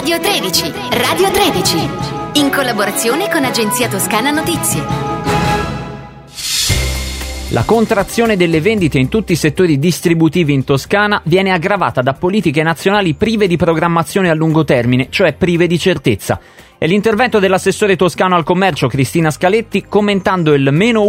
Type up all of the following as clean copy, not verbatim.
Radio 13, Radio 13, in collaborazione con Agenzia Toscana Notizie. La contrazione delle vendite in tutti i settori distributivi in Toscana viene aggravata da politiche nazionali prive di programmazione a lungo termine, cioè prive di certezza. È l'intervento dell'assessore toscano al commercio Cristina Scaletti commentando il meno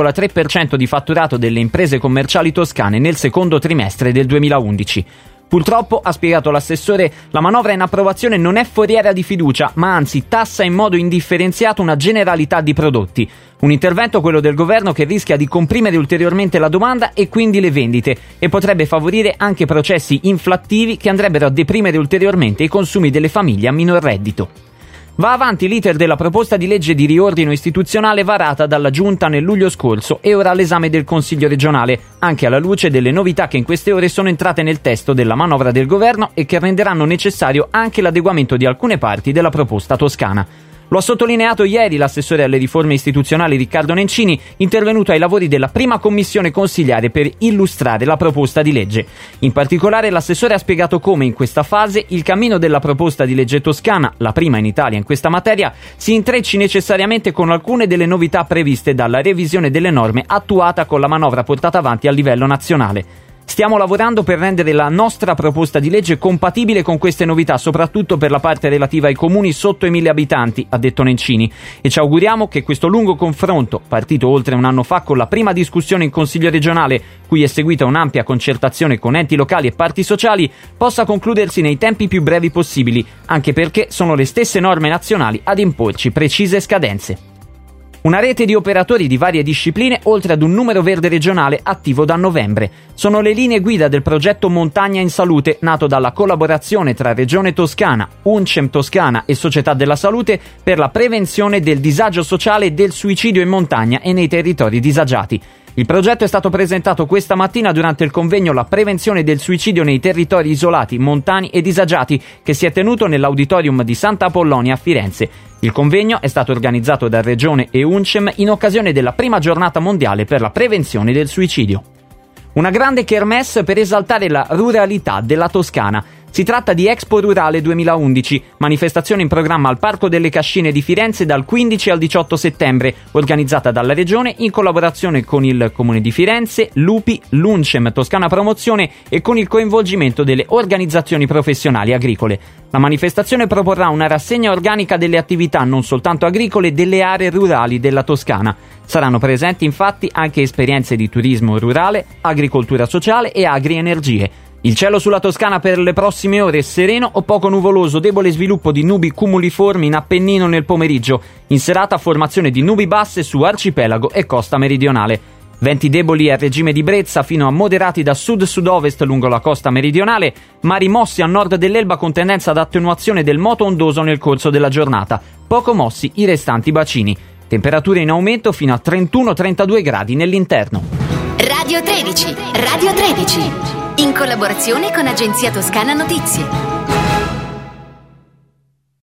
1,3% di fatturato delle imprese commerciali toscane nel secondo trimestre del 2011. Purtroppo, ha spiegato l'assessore, la manovra in approvazione non è foriera di fiducia, ma anzi tassa in modo indifferenziato una generalità di prodotti. Un intervento, quello del governo, che rischia di comprimere ulteriormente la domanda e quindi le vendite e potrebbe favorire anche processi inflattivi che andrebbero a deprimere ulteriormente i consumi delle famiglie a minor reddito. Va avanti l'iter della proposta di legge di riordino istituzionale varata dalla Giunta nel luglio scorso e ora all'esame del Consiglio regionale, anche alla luce delle novità che in queste ore sono entrate nel testo della manovra del governo e che renderanno necessario anche l'adeguamento di alcune parti della proposta toscana. Lo ha sottolineato ieri l'assessore alle riforme istituzionali Riccardo Nencini, intervenuto ai lavori della prima commissione consiliare per illustrare la proposta di legge. In particolare l'assessore ha spiegato come in questa fase il cammino della proposta di legge toscana, la prima in Italia in questa materia, si intrecci necessariamente con alcune delle novità previste dalla revisione delle norme attuata con la manovra portata avanti a livello nazionale. Stiamo lavorando per rendere la nostra proposta di legge compatibile con queste novità, soprattutto per la parte relativa ai comuni sotto i 1.000 abitanti, ha detto Nencini, e ci auguriamo che questo lungo confronto, partito oltre un anno fa con la prima discussione in Consiglio regionale, cui è seguita un'ampia concertazione con enti locali e parti sociali, possa concludersi nei tempi più brevi possibili, anche perché sono le stesse norme nazionali ad imporci precise scadenze. Una rete di operatori di varie discipline, oltre ad un numero verde regionale attivo da novembre. Sono le linee guida del progetto Montagna in Salute, nato dalla collaborazione tra Regione Toscana, UNCEM Toscana e Società della Salute per la prevenzione del disagio sociale e del suicidio in montagna e nei territori disagiati. Il progetto è stato presentato questa mattina durante il convegno La prevenzione del suicidio nei territori isolati, montani e disagiati, che si è tenuto nell'auditorium di Santa Apollonia a Firenze. Il convegno è stato organizzato da Regione e UNCEM in occasione della prima giornata mondiale per la prevenzione del suicidio. Una grande kermesse per esaltare la ruralità della Toscana. Si tratta di Expo Rurale 2011, manifestazione in programma al Parco delle Cascine di Firenze dal 15 al 18 settembre, organizzata dalla Regione in collaborazione con il Comune di Firenze, l'UPI, l'UNCEM Toscana Promozione e con il coinvolgimento delle organizzazioni professionali agricole. La manifestazione proporrà una rassegna organica delle attività non soltanto agricole delle aree rurali della Toscana. Saranno presenti infatti anche esperienze di turismo rurale, agricoltura sociale e agrienergie. Il cielo sulla Toscana per le prossime ore è sereno o poco nuvoloso, debole sviluppo di nubi cumuliformi in Appennino nel pomeriggio. In serata formazione di nubi basse su arcipelago e costa meridionale. Venti deboli a regime di brezza fino a moderati da sud-sud-ovest lungo la costa meridionale, mari mossi a nord dell'Elba con tendenza ad attenuazione del moto ondoso nel corso della giornata. Poco mossi i restanti bacini. Temperature in aumento fino a 31-32 gradi nell'interno. Radio 13, Radio 13. In collaborazione con Agenzia Toscana Notizie.